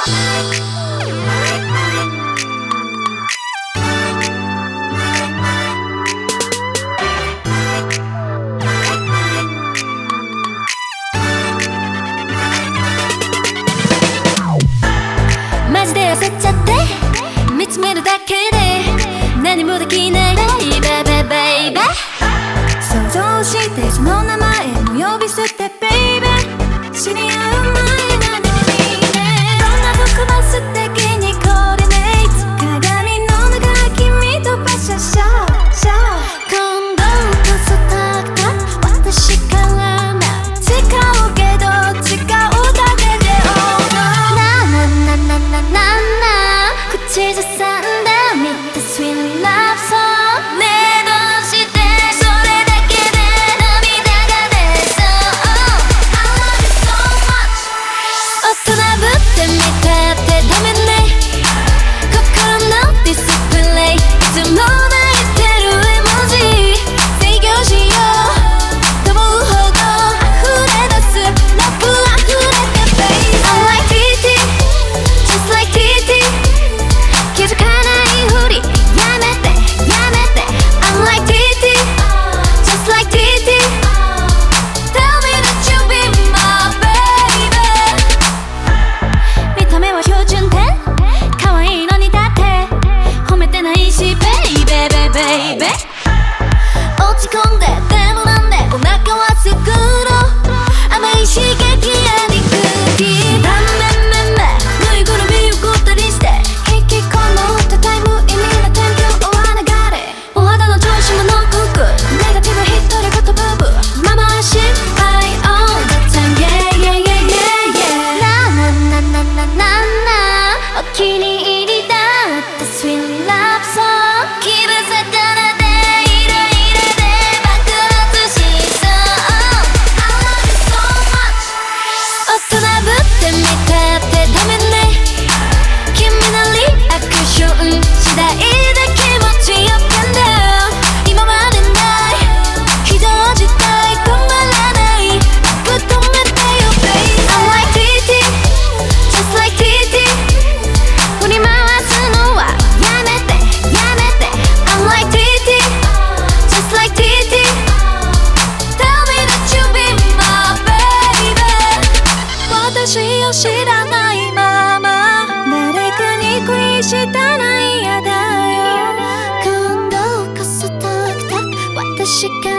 マジで焦っちゃって見つめるだけで何もできないベイベーベイベーベー想像してその名前も呼び捨てベイベー知り合う前なのにねどんな僕も素敵にコーディネート鏡の中君とパシャシャシャ今度こそたった私からな誓うけど誓うだけで口ずさんでみた Sweet Love Song ねえどうしてそれだけで涙が出そう I love you so much 大人ぶってみたってダメね心のディスプレイいつも泣いてる絵文字制御しようと思うほど溢れ出すラップ溢れて Baby I'm like TT Just like TT気づかないふりやめてやめて I'm like TT Just like TT Tell me that you be my baby 見た目は標準点可愛いのにだって褒めてないし Baby baby baby 落ち込んででもなんでお腹はすくの甘い刺激や肉体ダメめめぬいぐるみをこったりして引きこもったタイム意味な天気は流れお肌の調子もノックグネガティブ一人言ブーブーママは心配 all the time yeah yeah yeah yeah yeah ななななななお気に入りだった Sweet Love Song 気分魚でイライラで爆発しそう I love you so much 大人ぶってみたってダメね君のリアクション次第で気持ちよくなる今までない非常事態止まらない受け止めてよ Baby I'm like TT Just like TT 振り回すのはやめてやめて I'm like TT Just like TT Tell me that you be my baby 私を知らないまま誰かに恋したら嫌だよ今度こそタクタク私から